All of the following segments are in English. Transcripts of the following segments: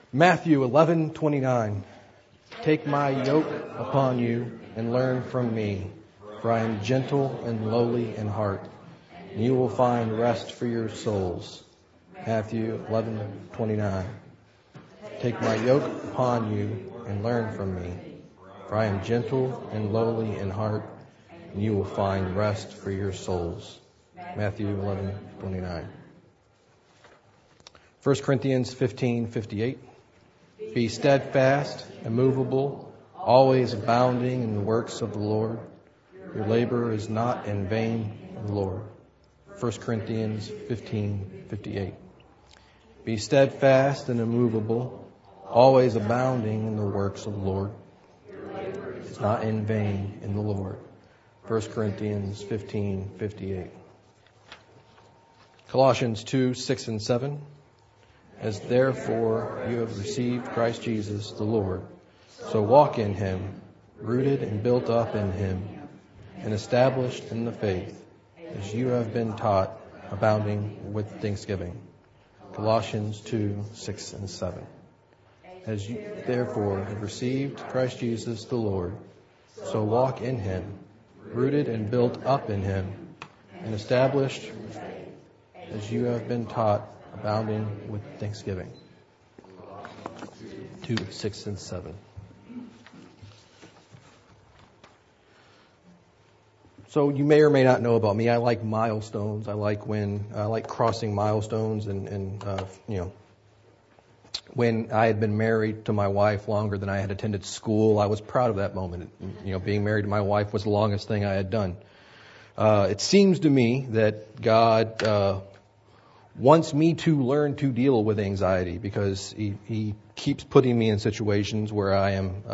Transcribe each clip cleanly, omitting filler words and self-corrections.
Matthew 11:29. Take my yoke upon you and learn from me, for I am gentle and lowly in heart, and you will find rest for your souls. Matthew 11:29. Take my yoke upon you and learn from me, for I am gentle and lowly in heart, and you will find rest for your souls. Matthew 11:29. 1 Corinthians 15:58. Be steadfast, immovable, always abounding in the works of the Lord. Your labor is not in vain in the Lord. 1 Corinthians 15:58. Be steadfast and immovable, always abounding in the works of the Lord. Your labor is not in vain in the Lord. 1 Corinthians 15:58. Colossians 2:6 and 7. As therefore you have received Christ Jesus the Lord, so walk in him, rooted and built up in him, and established in the faith, as you have been taught, abounding with thanksgiving. Colossians 2:6 and 7. As you therefore have received Christ Jesus the Lord, so walk in him, rooted and built up in him, and established as you have been taught, abounding with thanksgiving. 2:6 and 7. So you may or may not know about me. I like milestones. I like crossing milestones, and when I had been married to my wife longer than I had attended school, I was proud of that moment. Being married to my wife was the longest thing I had done. It seems to me that God wants me to learn to deal with anxiety, because he keeps putting me in situations where I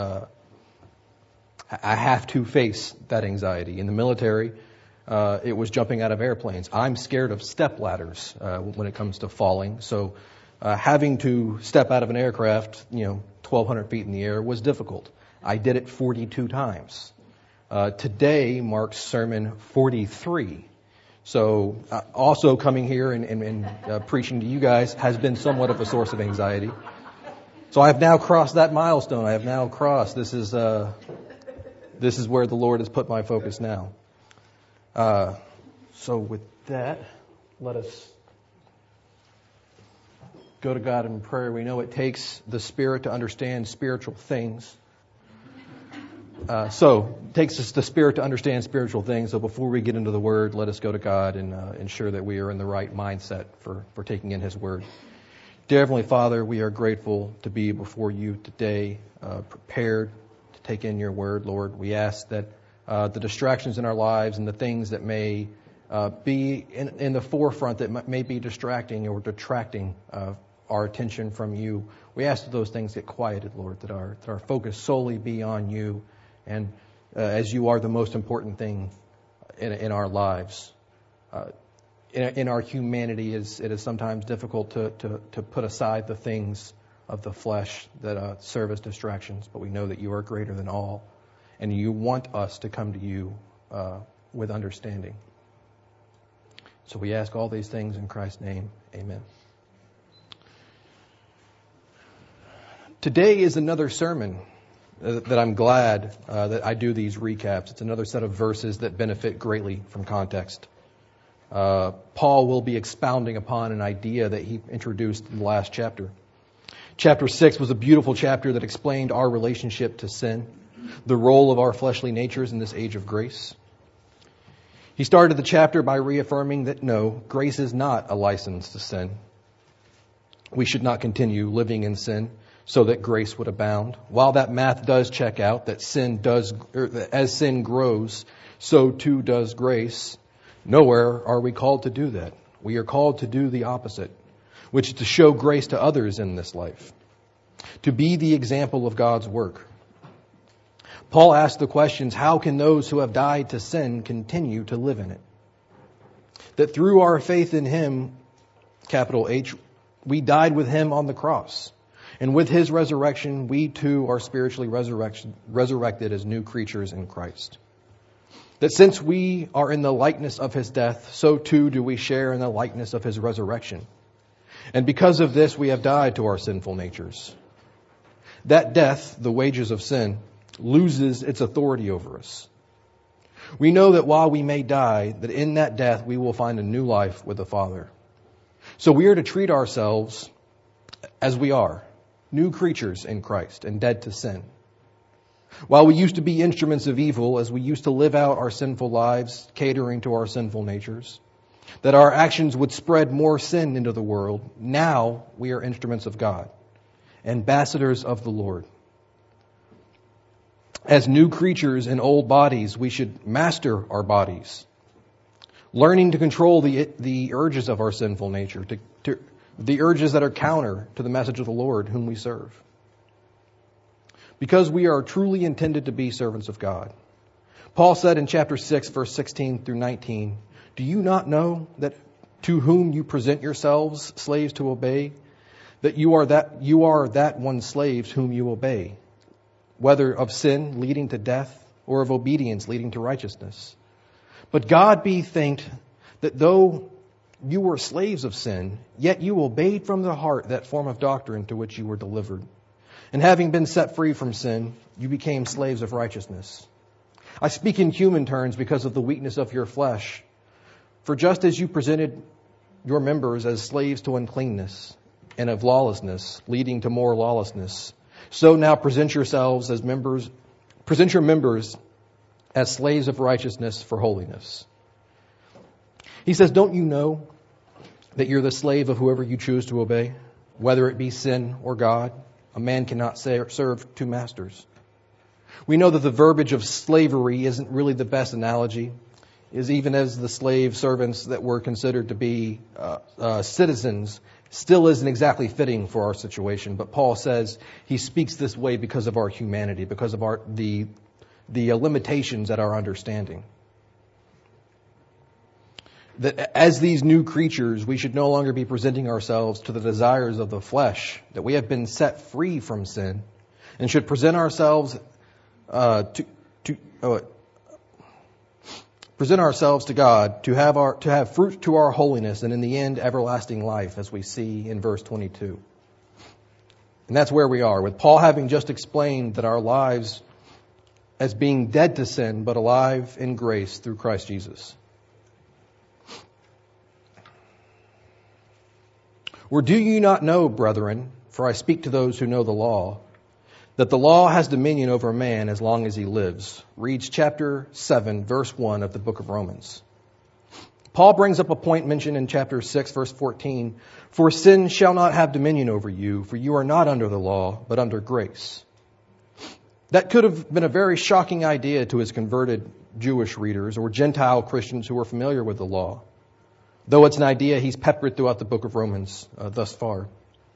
have to face that anxiety. In the military, it was jumping out of airplanes. I'm scared of step ladders when it comes to falling. So having to step out of an aircraft, 1,200 feet in the air was difficult. I did it 42 times. Today marks sermon 43. So also coming here and preaching to you guys has been somewhat of a source of anxiety. So I have now crossed that milestone. I have now crossed. This is where the Lord has put my focus now. So with that, let us go to God in prayer. We know it takes the Spirit to understand spiritual things. So it takes us the Spirit to understand spiritual things. So before we get into the Word, let us go to God and ensure that we are in the right mindset for taking in His Word. Dear Heavenly Father, we are grateful to be before you today, prepared to take in your Word, Lord. We ask that the distractions in our lives and the things that may be in the forefront that may be distracting or detracting our attention from you, we ask that those things get quieted, Lord, that our focus solely be on you, and as you are the most important thing in our lives. In our humanity, it is sometimes difficult to put aside the things of the flesh that serve as distractions, but we know that you are greater than all, and you want us to come to you with understanding. So we ask all these things in Christ's name. Amen. Today is another sermon that I'm glad that I do these recaps. It's another set of verses that benefit greatly from context. Paul will be expounding upon an idea that he introduced in the last chapter. Chapter 6 was a beautiful chapter that explained our relationship to sin, the role of our fleshly natures in this age of grace. He started the chapter by reaffirming that no, grace is not a license to sin. We should not continue living in sin so that grace would abound. While that math does check out, that as sin grows, so too does grace. Nowhere are we called to do that. We are called to do the opposite, which is to show grace to others in this life, to be the example of God's work. Paul asked the questions, how can those who have died to sin continue to live in it? That through our faith in Him, capital H, we died with Him on the cross. And with His resurrection, we too are spiritually resurrected as new creatures in Christ. That since we are in the likeness of His death, so too do we share in the likeness of His resurrection. And because of this, we have died to our sinful natures. that death, the wages of sin, loses its authority over us. We know that while we may die, that in that death we will find a new life with the Father. So we are to treat ourselves as we are, new creatures in Christ and dead to sin. While we used to be instruments of evil, as we used to live out our sinful lives, catering to our sinful natures, that our actions would spread more sin into the world, now we are instruments of God, ambassadors of the Lord. As new creatures in old bodies, we should master our bodies, learning to control the urges of our sinful nature, the urges that are counter to the message of the Lord whom we serve. Because we are truly intended to be servants of God. Paul said in chapter 6, verse 16 through 19, "Do you not know that to whom you present yourselves slaves to obey, that you are that one slave whom you obey, whether of sin leading to death or of obedience leading to righteousness? But God be thanked that though you were slaves of sin, yet you obeyed from the heart that form of doctrine to which you were delivered. And having been set free from sin, you became slaves of righteousness. I speak in human terms because of the weakness of your flesh. For just as you presented your members as slaves to uncleanness and of lawlessness, leading to more lawlessness, so now present your members as slaves of righteousness for holiness." He says, don't you know that you're the slave of whoever you choose to obey, whether it be sin or God? A man cannot serve two masters. We know that the verbiage of slavery isn't really the best analogy, is even as the slave servants that were considered to be citizens still isn't exactly fitting for our situation. But Paul says he speaks this way because of our humanity, because of the limitations at our understanding. That as these new creatures, we should no longer be presenting ourselves to the desires of the flesh, that we have been set free from sin, and should present ourselves to God to have fruit to our holiness, and in the end, everlasting life, as we see in verse 22. And that's where we are, with Paul having just explained that our lives as being dead to sin, but alive in grace through Christ Jesus. Or do you not know, brethren, for I speak to those who know the law, that the law has dominion over a man as long as he lives? Reads chapter 7, verse 1 of the book of Romans. Paul brings up a point mentioned in chapter 6, verse 14. For sin shall not have dominion over you, for you are not under the law, but under grace. That could have been a very shocking idea to his converted Jewish readers or Gentile Christians who were familiar with the law, though it's an idea he's peppered throughout the book of Romans thus far.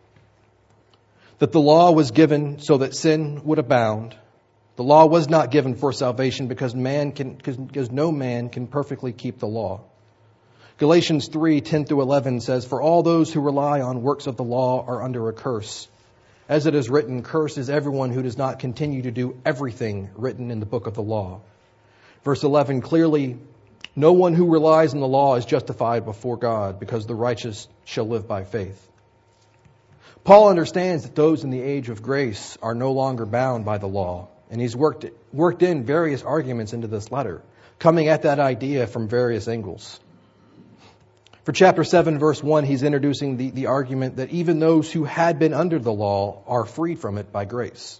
That the law was given so that sin would abound. The law was not given for salvation because no man can perfectly keep the law. Galatians 3:10-11 says, "For all those who rely on works of the law are under a curse. As it is written, cursed is everyone who does not continue to do everything written in the book of the law." Verse 11, clearly, no one who relies on the law is justified before God, because the righteous shall live by faith. Paul understands that those in the age of grace are no longer bound by the law, and he's worked in various arguments into this letter, coming at that idea from various angles. For chapter 7, verse 1, he's introducing the argument that even those who had been under the law are freed from it by grace.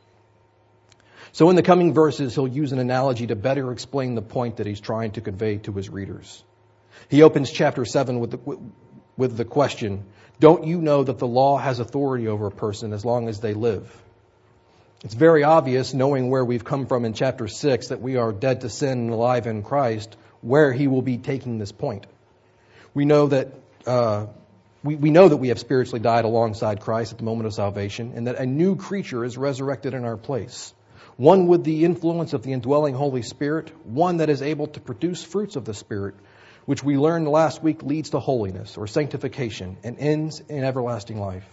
So in the coming verses, he'll use an analogy to better explain the point that he's trying to convey to his readers. He opens chapter 7 with the question, don't you know that the law has authority over a person as long as they live? It's very obvious, knowing where we've come from in chapter 6, that we are dead to sin and alive in Christ, where he will be taking this point. We know that we know that we have spiritually died alongside Christ at the moment of salvation, and that a new creature is resurrected in our place. One with the influence of the indwelling Holy Spirit, one that is able to produce fruits of the Spirit, which we learned last week leads to holiness or sanctification and ends in everlasting life.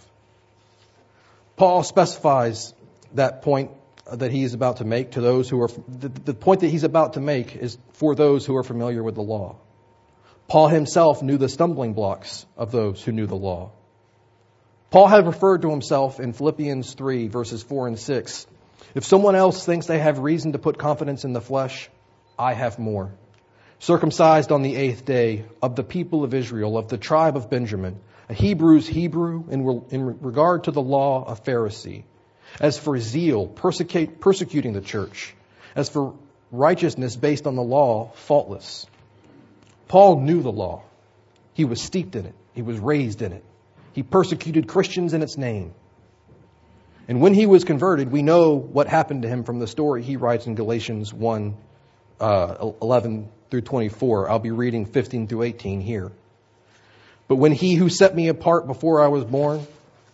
Paul specifies that point that he is about to make to those who are, the point that he's about to make is for those who are familiar with the law. Paul himself knew the stumbling blocks of those who knew the law. Paul had referred to himself in Philippians 3, verses 4 and 6. If someone else thinks they have reason to put confidence in the flesh, I have more. Circumcised on the 8th day, of the people of Israel, of the tribe of Benjamin, a Hebrew's Hebrew, in regard to the law, a Pharisee. As for zeal, persecuting the church. As for righteousness based on the law, faultless. Paul knew the law. He was steeped in it. He was raised in it. He persecuted Christians in its name. And when he was converted, we know what happened to him from the story he writes in Galatians 1, 11 through 24. I'll be reading 15 through 18 here. But when he who set me apart before I was born,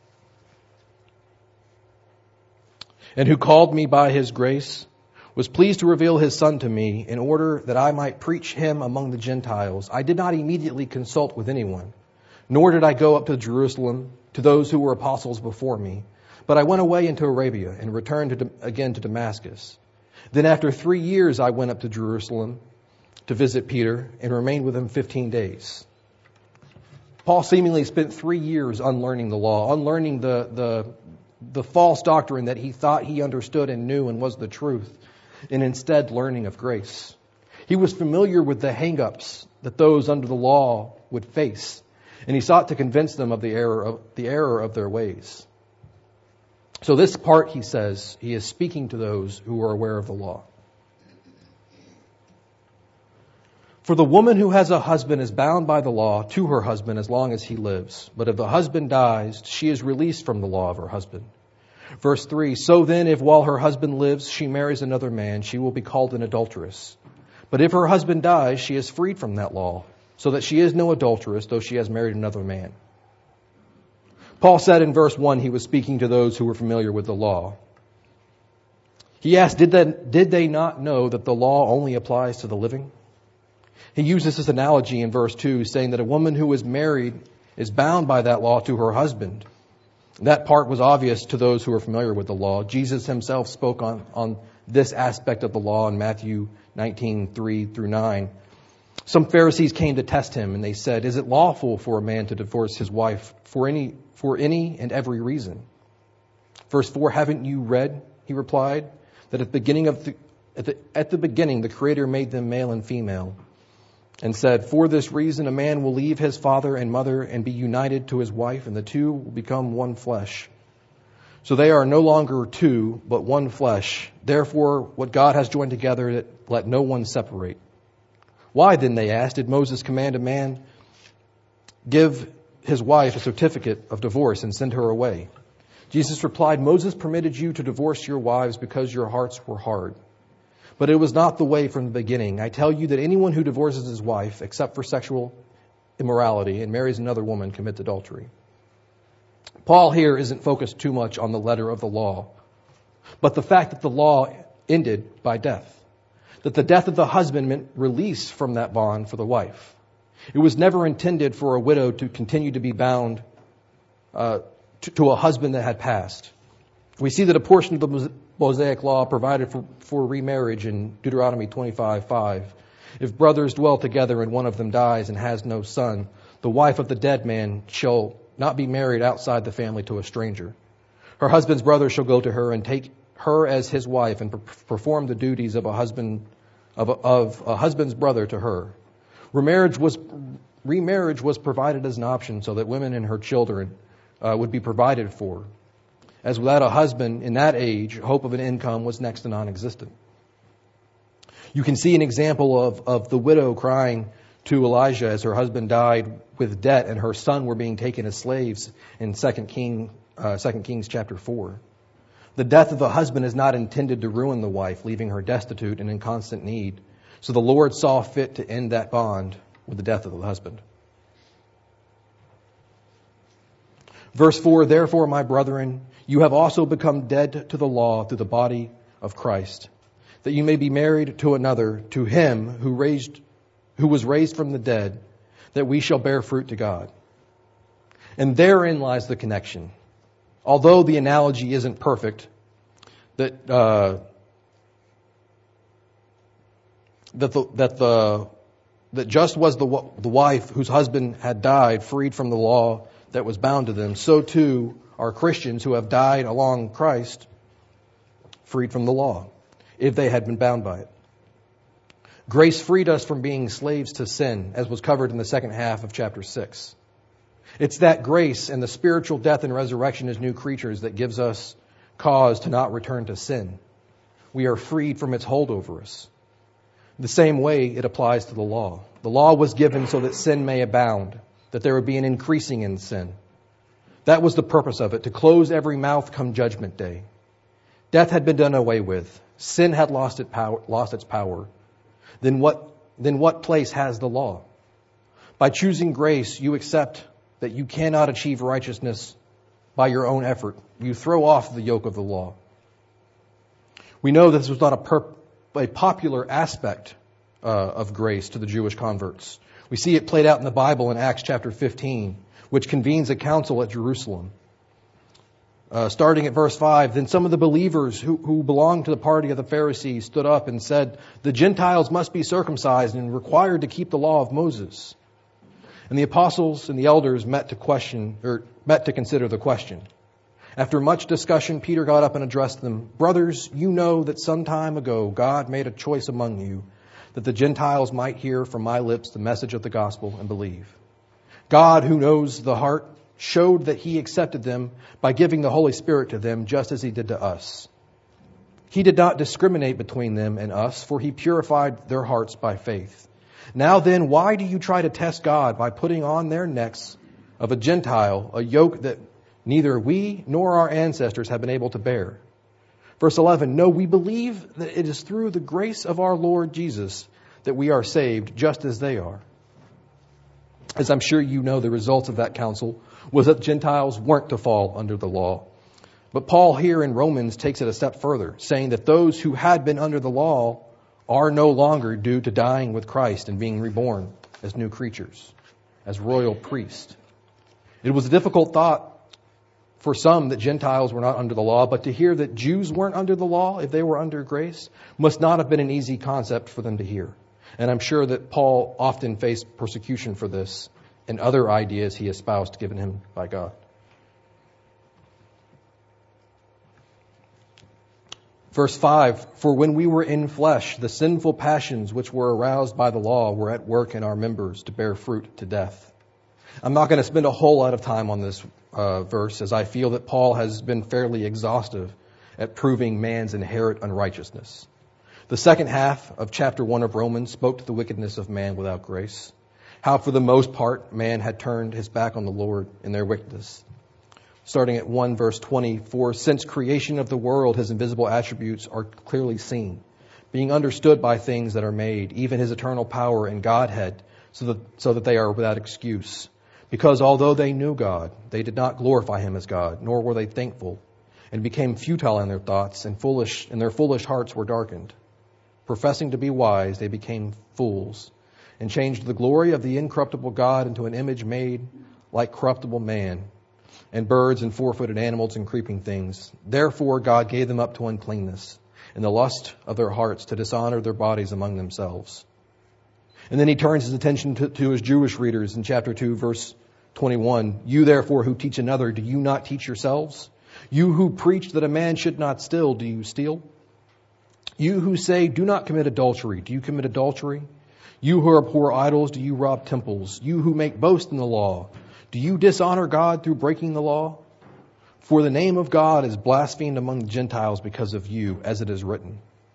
and who called me by his grace, was pleased to reveal his Son to me in order that I might preach him among the Gentiles, I did not immediately consult with anyone, nor did I go up to Jerusalem to those who were apostles before me. But I went away into Arabia and returned again to Damascus. Then after 3 years I went up to Jerusalem to visit Peter and remained with him 15 days. Paul seemingly spent 3 years unlearning the law, unlearning the false doctrine that he thought he understood and knew and was the truth, and instead learning of grace. He was familiar with the hang-ups that those under the law would face, and he sought to convince them of the error of their ways. So this part, he says, he is speaking to those who are aware of the law. For the woman who has a husband is bound by the law to her husband as long as he lives. But if the husband dies, she is released from the law of her husband. Verse 3, so then if while her husband lives she marries another man, she will be called an adulteress. But if her husband dies, she is freed from that law, so that she is no adulteress, though she has married another man. Paul said in verse 1 he was speaking to those who were familiar with the law. He asked, did they not know that the law only applies to the living? He uses this analogy in verse 2, saying that a woman who is married is bound by that law to her husband. That part was obvious to those who are familiar with the law. Jesus himself spoke on this aspect of the law in Matthew 19:3 through 9. Some Pharisees came to test him, and they said, is it lawful for a man to divorce his wife for any and every reason? Verse 4, haven't you read, he replied, that at the beginning the Creator made them male and female, and said, for this reason a man will leave his father and mother and be united to his wife, and the two will become one flesh. So they are no longer two, but one flesh. Therefore, what God has joined together, let no one separate. Why then, they asked, did Moses command a man give his wife a certificate of divorce and send her away? Jesus replied, Moses permitted you to divorce your wives because your hearts were hard. But it was not the way from the beginning. I tell you that anyone who divorces his wife, except for sexual immorality, and marries another woman, commits adultery. Paul here isn't focused too much on the letter of the law, but the fact that the law ended by death. That the death of the husband meant release from that bond for the wife. It was never intended for a widow to continue to be bound to a husband that had passed. We see that a portion of the Mosaic law provided for remarriage in Deuteronomy 25:5. If brothers dwell together and one of them dies and has no son, the wife of the dead man shall not be married outside the family to a stranger. Her husband's brother shall go to her and take her as his wife and perform the duties of a husband's brother to her. Remarriage was provided as an option so that women and her children would be provided for. As without a husband in that age, hope of an income was next to non-existent. You can see an example of the widow crying to Elijah as her husband died with debt and her son were being taken as slaves in 2 Kings chapter 4. The death of the husband is not intended to ruin the wife, leaving her destitute and in constant need. So the Lord saw fit to end that bond with the death of the husband. Verse 4, therefore, my brethren, you have also become dead to the law through the body of Christ, that you may be married to another, to him who was raised from the dead, that we shall bear fruit to God. And therein lies the connection. Although the analogy isn't perfect, that just was the wife whose husband had died, freed from the law that was bound to them, so too are Christians who have died along Christ, freed from the law, if they had been bound by it. Grace freed us from being slaves to sin, as was covered in the second half of chapter 6. It's that grace and the spiritual death and resurrection as new creatures that gives us cause to not return to sin. We are freed from its hold over us. The same way it applies to the law. The law was given so that sin may abound, that there would be an increasing in sin. That was the purpose of it, to close every mouth come judgment day. Death had been done away with. Sin had lost its power. Then what place has the law? By choosing grace, you accept that you cannot achieve righteousness by your own effort. You throw off the yoke of the law. We know this was not a popular aspect of grace to the Jewish converts. We see it played out in the Bible in Acts chapter 15, which convenes a council at Jerusalem. Starting at verse 5, then some of the believers who belonged to the party of the Pharisees stood up and said, the Gentiles must be circumcised and required to keep the law of Moses. And the apostles and the elders met to consider the question. After much discussion, Peter got up and addressed them. Brothers, you know that some time ago God made a choice among you that the Gentiles might hear from my lips the message of the gospel and believe. God, who knows the heart, showed that he accepted them by giving the Holy Spirit to them just as he did to us. He did not discriminate between them and us, for he purified their hearts by faith. Now then, why do you try to test God by putting on their necks of a Gentile a yoke that neither we nor our ancestors have been able to bear? Verse 11, no, we believe that it is through the grace of our Lord Jesus that we are saved, just as they are. As I'm sure you know, the results of that council was that Gentiles weren't to fall under the law. But Paul here in Romans takes it a step further, saying that those who had been under the law are no longer due to dying with Christ and being reborn as new creatures, as royal priests. It was a difficult thought for some that Gentiles were not under the law, but to hear that Jews weren't under the law if they were under grace must not have been an easy concept for them to hear. And I'm sure that Paul often faced persecution for this and other ideas he espoused given him by God. Verse 5, for when we were in flesh, the sinful passions which were aroused by the law were at work in our members to bear fruit to death. I'm not going to spend a whole lot of time on this verse, as I feel that Paul has been fairly exhaustive at proving man's inherent unrighteousness. The second half of chapter 1 of Romans spoke to the wickedness of man without grace, how for the most part man had turned his back on the Lord in their wickedness. Starting at 1 verse 20, for since creation of the world his invisible attributes are clearly seen, being understood by things that are made, even his eternal power and Godhead, so that they are without excuse. Because although they knew God, they did not glorify him as God, nor were they thankful, and became futile in their thoughts, and their foolish hearts were darkened. Professing to be wise, they became fools, and changed the glory of the incorruptible God into an image made like corruptible man, and birds and four-footed animals and creeping things. Therefore God gave them up to uncleanness, and the lust of their hearts to dishonor their bodies among themselves. And then he turns his attention to his Jewish readers in chapter 2, verse 21. You therefore who teach another, do you not teach yourselves? You who preach that a man should not steal, do you steal? You who say, do not commit adultery, do you commit adultery? You who abhor idols, do you rob temples? You who make boast in the law, do you dishonor God through breaking the law? For the name of God is blasphemed among the Gentiles because of you, as it is written.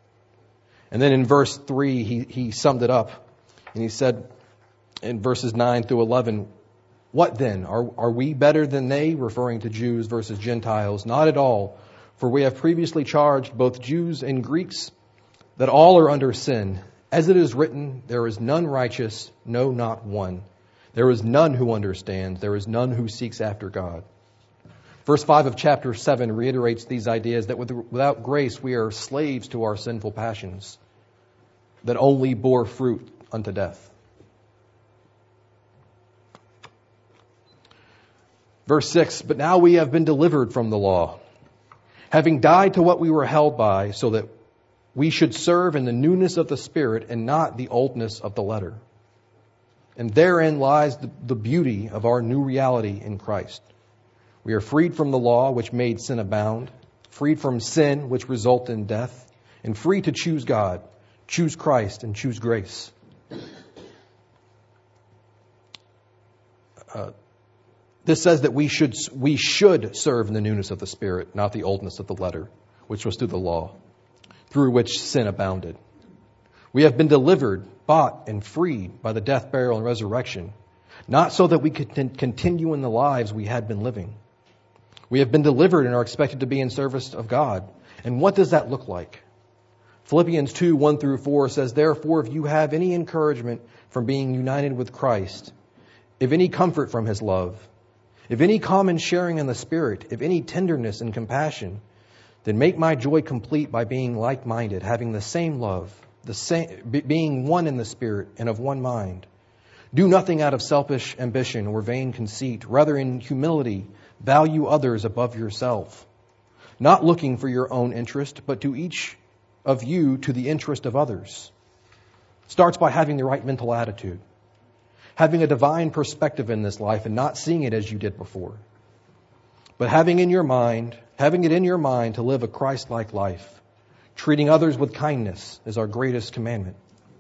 And then in verse 3, he summed it up. And he said in verses 9 through 11, what then? Are we better than they, referring to Jews versus Gentiles? Not at all. For we have previously charged both Jews and Greeks that all are under sin. As it is written, there is none righteous, no, not one. There is none who understands. There is none who seeks after God. Verse 5 of chapter 7 reiterates these ideas that without grace we are slaves to our sinful passions that only bore fruit unto death. Verse 6, but now we have been delivered from the law, having died to what we were held by, so that we should serve in the newness of the Spirit and not the oldness of the letter. And therein lies the beauty of our new reality in Christ. We are freed from the law, which made sin abound, freed from sin, which resulted in death, and free to choose God, choose Christ, and choose grace. This says that we should serve in the newness of the Spirit, not the oldness of the letter, which was through the law, through which sin abounded. We have been delivered, bought, and freed by the death, burial, and resurrection, not so that we could continue in the lives we had been living. We have been delivered and are expected to be in service of God. And what does that look like? Philippians 2:1-4 says, "Therefore, if you have any encouragement from being united with Christ, if any comfort from His love, if any common sharing in the Spirit, if any tenderness and compassion, then make my joy complete by being like-minded, having the same love, being one in the Spirit and of one mind. Do nothing out of selfish ambition or vain conceit. Rather, in humility, value others above yourself, not looking for your own interest, but to each of you to the interest of others." Starts by having the right mental attitude, having a divine perspective in this life and not seeing it as you did before, but having it in your mind to live a Christ-like life. Treating others with kindness is our greatest commandment.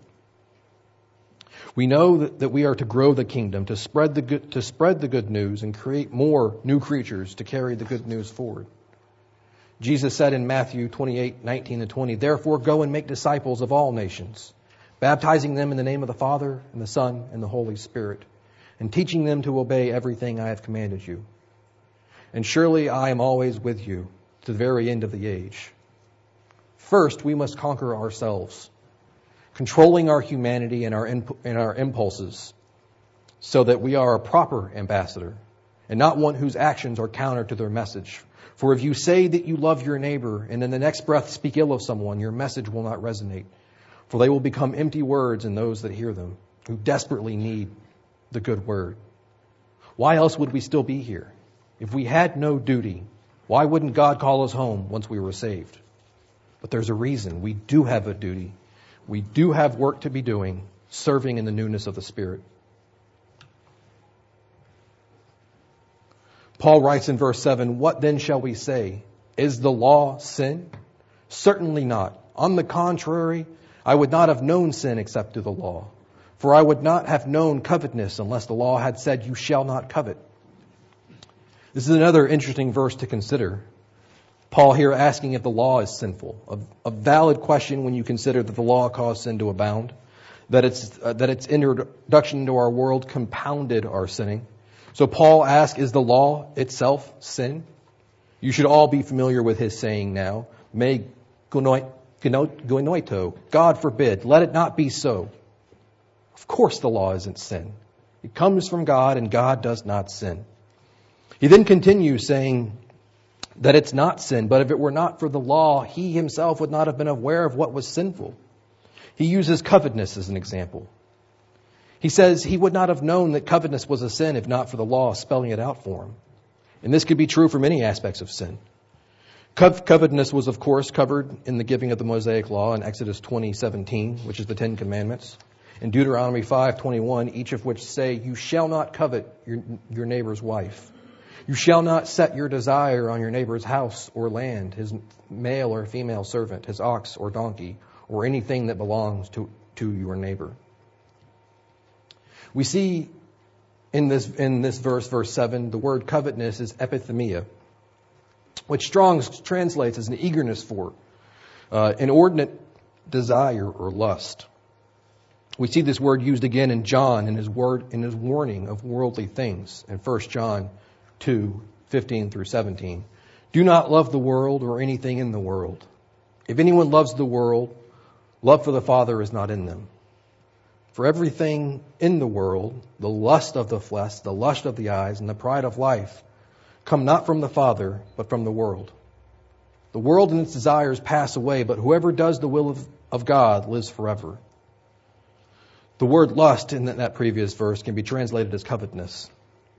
We know that we are to grow the kingdom, to spread the good news and create more new creatures to carry the good news forward. Jesus said in Matthew 28:19-20, "Therefore go and make disciples of all nations, baptizing them in the name of the Father and the Son and the Holy Spirit, and teaching them to obey everything I have commanded you. And surely I am always with you to the very end of the age." First, we must conquer ourselves, controlling our humanity and our impulses, so that we are a proper ambassador and not one whose actions are counter to their message. For if you say that you love your neighbor and in the next breath speak ill of someone, your message will not resonate, for they will become empty words in those that hear them, who desperately need the good word. Why else would we still be here? If we had no duty, why wouldn't God call us home once we were saved? But there's a reason. We do have a duty. We do have work to be doing, serving in the newness of the Spirit. Paul writes in verse 7, "What then shall we say? Is the law sin? Certainly not. On the contrary, I would not have known sin except through the law. For I would not have known covetousness unless the law had said, 'You shall not covet.'" This is another interesting verse to consider. Paul here asking if the law is sinful. A valid question when you consider that the law caused sin to abound, that its introduction into our world compounded our sinning. So Paul asks, is the law itself sin? You should all be familiar with his saying now, "Me gonoito," God forbid, let it not be so. Of course the law isn't sin. It comes from God and God does not sin. He then continues saying that it's not sin, but if it were not for the law, he himself would not have been aware of what was sinful. He uses covetousness as an example. He says he would not have known that covetousness was a sin if not for the law spelling it out for him. And this could be true for many aspects of sin. Covetousness was, of course, covered in the giving of the Mosaic Law in Exodus 20:17, which is the Ten Commandments, and Deuteronomy 5:21, each of which say, "You shall not covet your neighbor's wife. You shall not set your desire on your neighbor's house or land, his male or female servant, his ox or donkey, or anything that belongs to your neighbor." We see in this verse 7, the word covetousness is epithemia, which Strong's translates as an eagerness for, inordinate desire or lust. We see this word used again in John in his warning of worldly things in 1 John 2:15-17. "Do not love the world or anything in the world. If anyone loves the world, love for the Father is not in them. For everything in the world, the lust of the flesh, the lust of the eyes, and the pride of life, come not from the Father, but from the world. The world and its desires pass away, but whoever does the will of God lives forever." The word lust in that previous verse can be translated as covetousness.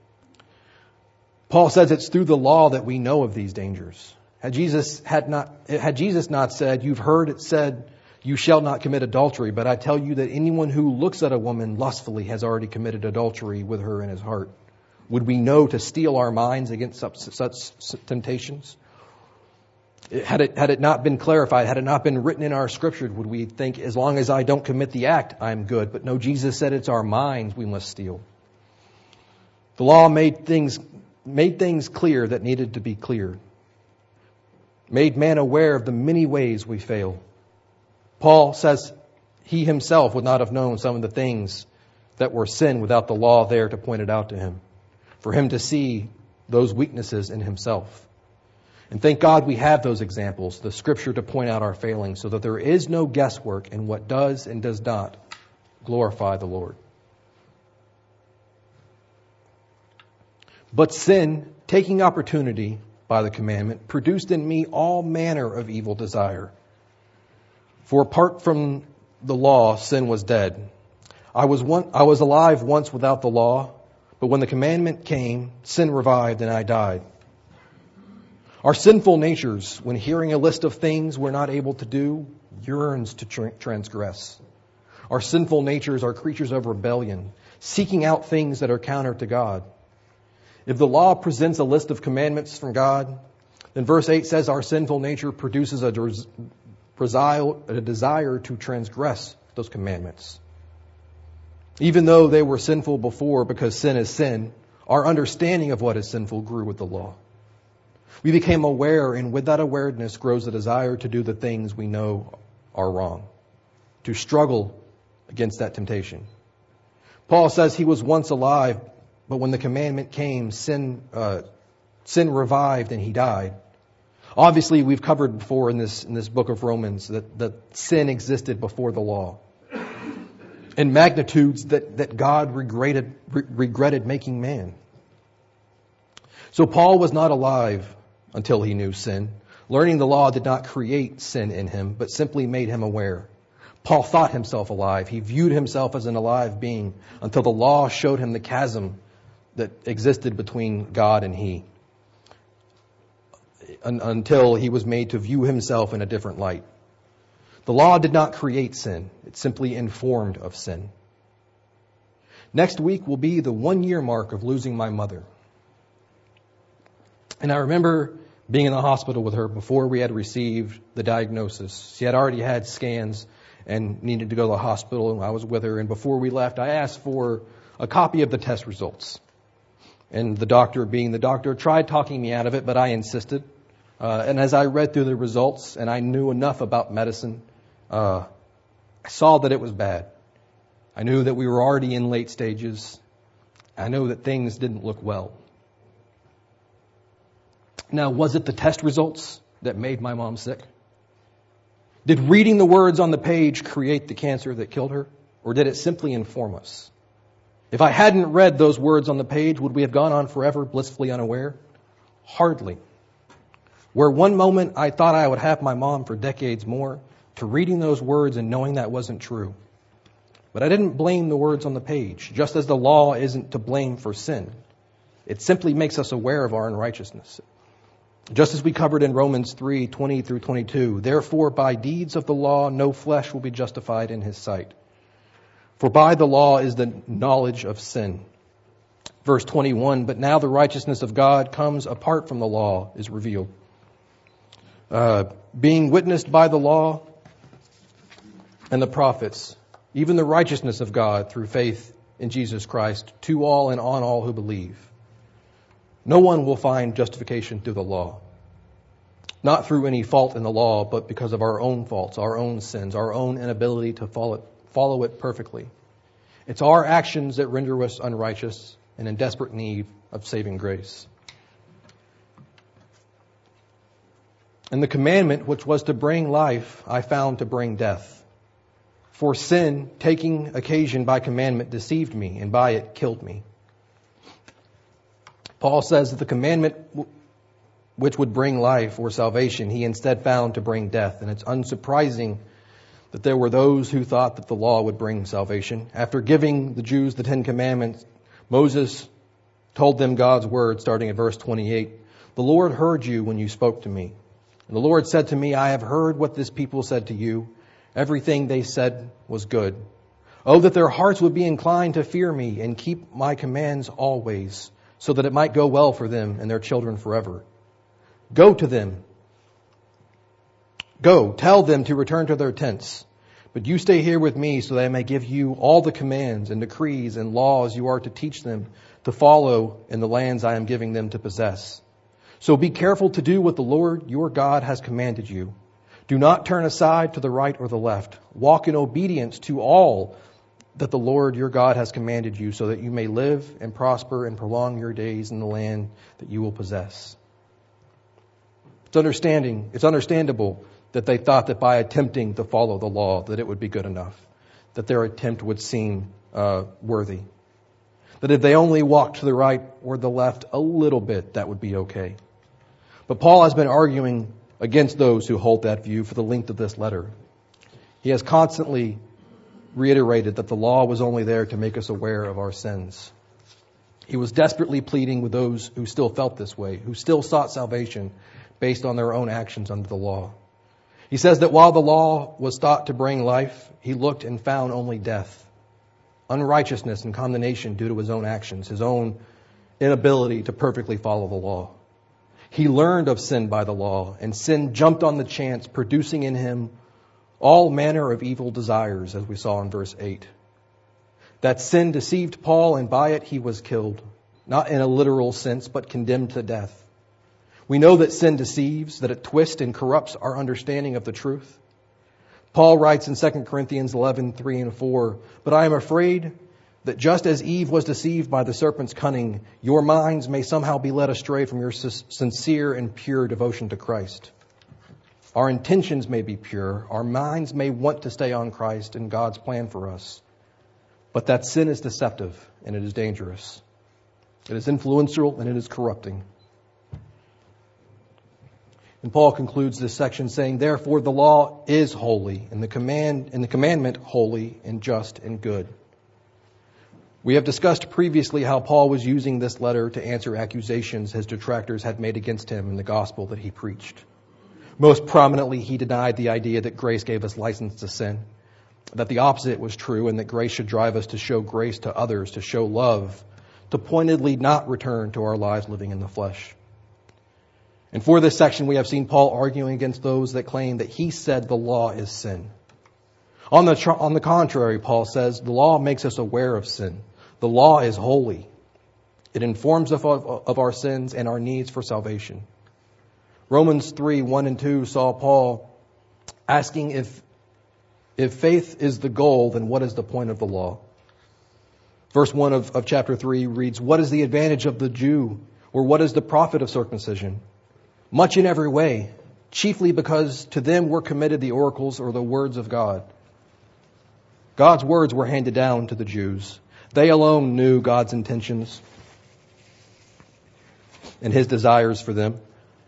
Paul says it's through the law that we know of these dangers. Had Jesus not said, "You've heard it said, You shall not commit adultery, but I tell you that anyone who looks at a woman lustfully has already committed adultery with her in his heart. Would we know to steel our minds against such temptations? Had it not been clarified, had it not been written in our scripture, would we think, as long as I don't commit the act, I'm good? But no, Jesus said it's our minds we must steel. The law made things clear that needed to be clear. Made man aware of the many ways we fail. Paul says he himself would not have known some of the things that were sin without the law there to point it out to him. For him to see those weaknesses in himself. And thank God we have those examples, the scripture to point out our failings, so that there is no guesswork in what does and does not glorify the Lord. But sin, taking opportunity by the commandment, produced in me all manner of evil desire. For apart from the law, sin was dead. I was alive once without the law, but when the commandment came, sin revived and I died. Our sinful natures, when hearing a list of things we're not able to do, yearns to transgress. Our sinful natures are creatures of rebellion, seeking out things that are counter to God. If the law presents a list of commandments from God, then verse 8 says our sinful nature produces a desire to transgress those commandments. Even though they were sinful before, because sin is sin, our understanding of what is sinful grew with the law. We became aware, and with that awareness grows a desire to do the things we know are wrong, to struggle against that temptation. Paul says he was once alive, but when the commandment came, sin revived and he died. Obviously, we've covered before in this book of Romans that sin existed before the law, in magnitudes that God regretted making man. So Paul was not alive until he knew sin. Learning the law did not create sin in him, but simply made him aware. Paul thought himself alive. He viewed himself as an alive being until the law showed him the chasm that existed between God and he. Until he was made to view himself in a different light. The law did not create sin. It simply informed of sin. Next week will be the 1-year mark of losing my mother. And I remember being in the hospital with her before we had received the diagnosis. She had already had scans and needed to go to the hospital, and I was with her. And before we left, I asked for a copy of the test results. And the doctor, being the doctor, tried talking me out of it, but I insisted. And as I read through the results, and I knew enough about medicine, I saw that it was bad. I knew that we were already in late stages. I knew that things didn't look well. Now, was it the test results that made my mom sick? Did reading the words on the page create the cancer that killed her? Or did it simply inform us? If I hadn't read those words on the page, would we have gone on forever blissfully unaware? Hardly. Where one moment I thought I would have my mom for decades more, to reading those words and knowing that wasn't true. But I didn't blame the words on the page, just as the law isn't to blame for sin. It simply makes us aware of our unrighteousness. Just as we covered in Romans 3:20 through 22, therefore by deeds of the law no flesh will be justified in his sight. For by the law is the knowledge of sin. Verse 21, but now the righteousness of God comes apart from the law is revealed. Being witnessed by the law and the prophets, even the righteousness of God through faith in Jesus Christ, to all and on all who believe. No one will find justification through the law. Not through any fault in the law, but because of our own faults, our own sins, our own inability to follow it perfectly. It's our actions that render us unrighteous and in desperate need of saving grace. And the commandment, which was to bring life, I found to bring death. For sin, taking occasion by commandment, deceived me, and by it killed me. Paul says that the commandment which would bring life or salvation, he instead found to bring death. And it's unsurprising that there were those who thought that the law would bring salvation. After giving the Jews the 10 Commandments, Moses told them God's word, starting at verse 28. The Lord heard you when you spoke to me. And the Lord said to me, I have heard what this people said to you, Everything they said was good. Oh, that their hearts would be inclined to fear me and keep my commands always, so that it might go well for them and their children forever. Go to them. Go, tell them to return to their tents. But you stay here with me so that I may give you all the commands and decrees and laws you are to teach them to follow in the lands I am giving them to possess. So be careful to do what the Lord your God has commanded you. Do not turn aside to the right or the left. Walk in obedience to all that the Lord your God has commanded you, so that you may live and prosper and prolong your days in the land that you will possess. It's understandable that they thought that by attempting to follow the law, that it would be good enough, that their attempt would seem worthy, that if they only walked to the right or the left a little bit, that would be okay. But Paul has been arguing against those who hold that view for the length of this letter. He has constantly reiterated that the law was only there to make us aware of our sins. He was desperately pleading with those who still felt this way, who still sought salvation based on their own actions under the law. He says that while the law was thought to bring life, he looked and found only death, unrighteousness and condemnation due to his own actions, his own inability to perfectly follow the law. He learned of sin by the law, and sin jumped on the chance, producing in him all manner of evil desires, as we saw in verse 8. That sin deceived Paul, and by it he was killed, not in a literal sense, but condemned to death. We know that sin deceives, that it twists and corrupts our understanding of the truth. Paul writes in 2 Corinthians 11:3 and 4, "But I am afraid that just as Eve was deceived by the serpent's cunning, your minds may somehow be led astray from your sincere and pure devotion to Christ." Our intentions may be pure. Our minds may want to stay on Christ and God's plan for us. But that sin is deceptive and it is dangerous. It is influential and it is corrupting. And Paul concludes this section saying, "Therefore the law is holy, and the commandment holy and just and good." We have discussed previously how Paul was using this letter to answer accusations his detractors had made against him in the gospel that he preached. Most prominently, he denied the idea that grace gave us license to sin, that the opposite was true, and that grace should drive us to show grace to others, to show love, to pointedly not return to our lives living in the flesh. And for this section, we have seen Paul arguing against those that claim that he said the law is sin. On the contrary, Paul says, the law makes us aware of sin. The law is holy. It informs us of our sins and our needs for salvation. Romans 3:1 and 2 saw Paul asking if faith is the goal, then what is the point of the law? Verse 1 of chapter 3 reads, "What is the advantage of the Jew, or what is the profit of circumcision? Much in every way, chiefly because to them were committed the oracles or the words of God." God's words were handed down to the Jews. They alone knew God's intentions and his desires for them.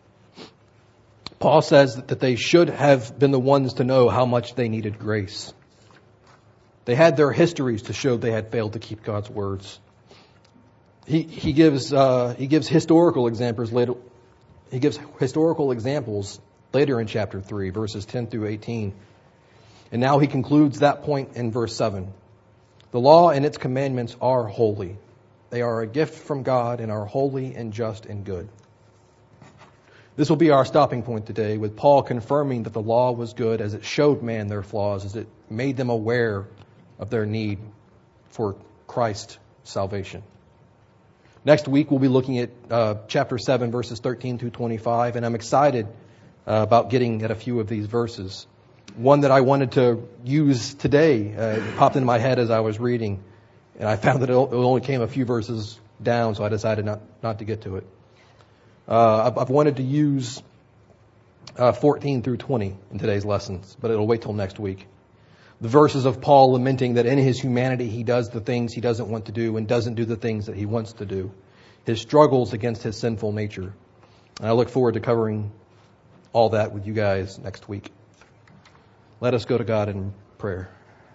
Paul says that they should have been the ones to know how much they needed grace. They had their histories to show they had failed to keep God's words. He gives historical examples later. He gives historical examples later in chapter 3, verses 10 through 18. And now he concludes that point in verse 7. The law and its commandments are holy. They are a gift from God and are holy and just and good. This will be our stopping point today, with Paul confirming that the law was good as it showed man their flaws, as it made them aware of their need for Christ's salvation. Next week, we'll be looking at chapter 7, verses 13 through 25, and I'm excited about getting at a few of these verses. One that I wanted to use today popped into my head as I was reading, and I found that it only came a few verses down, so I decided not to get to it. I've wanted to use 14 through 20 in today's lessons, but it'll wait till next week. The verses of Paul lamenting that in his humanity he does the things he doesn't want to do and doesn't do the things that he wants to do. His struggles against his sinful nature. And I look forward to covering all that with you guys next week. Let us go to God in prayer.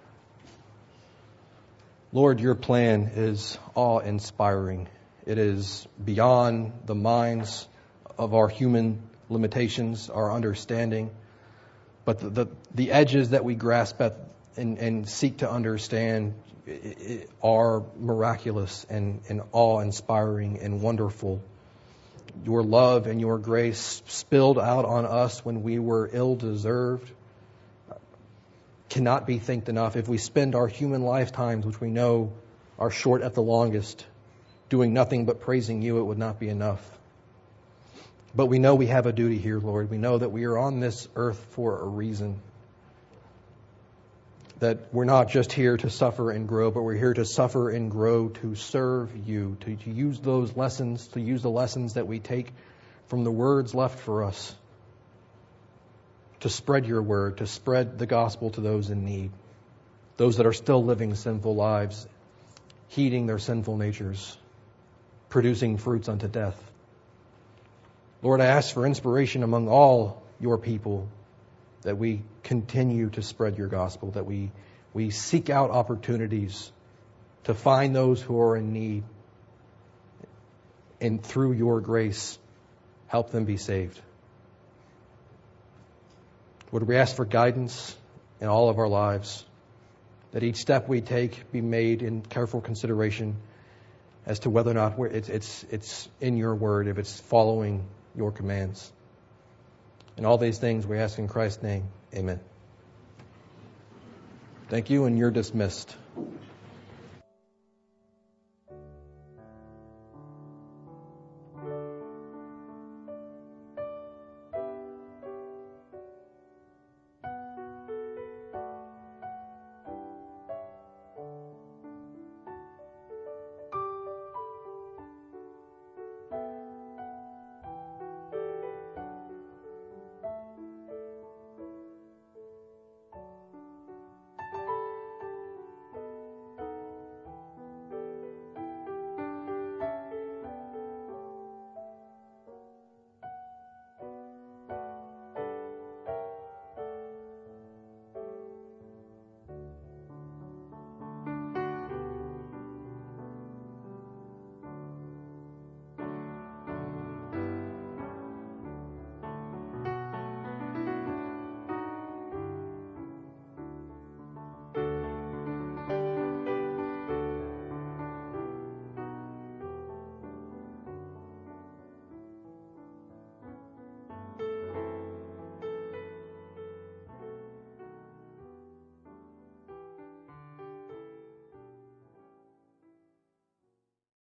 Lord, your plan is awe-inspiring. It is beyond the minds of our human limitations, our understanding. But the edges that we grasp at and seek to understand are miraculous and awe-inspiring and wonderful. Your love and your grace spilled out on us when we were ill-deserved cannot be thanked enough. If we spend our human lifetimes, which we know are short at the longest, doing nothing but praising you, it would not be enough. But we know we have a duty here, Lord. We know that we are on this earth for a reason. That we're not just here to suffer and grow, but we're here to suffer and grow to serve you, to use those lessons, to use the lessons that we take from the words left for us, to spread your word, to spread the gospel to those in need, those that are still living sinful lives, heeding their sinful natures, producing fruits unto death. Lord, I ask for inspiration among all your people, that we continue to spread your gospel, that we seek out opportunities to find those who are in need, and through your grace, help them be saved. Lord, we ask for guidance in all of our lives, that each step we take be made in careful consideration as to whether or not it's in your word, if it's following your commands. And all these things we ask in Christ's name. Amen. Thank you, and you're dismissed.